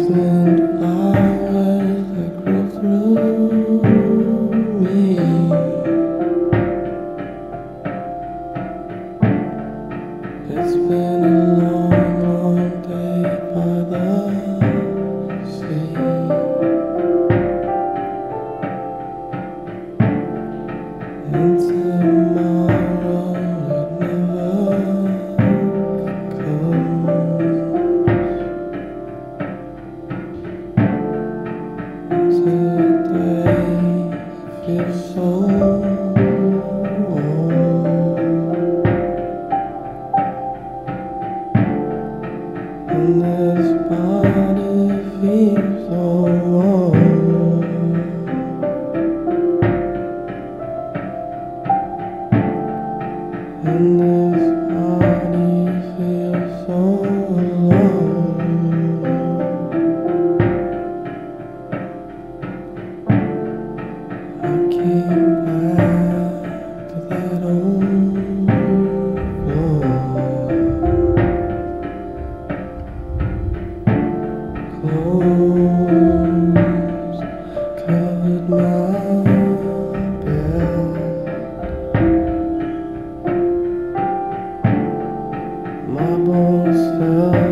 spent hours that grew through me. It's been a long, long day by the sea. And tomorrow it never comes. Today feels so warm, and this body feels so warm, and this body feels so alone. I came back to that old floor. Clothes covered my bed. My bones fell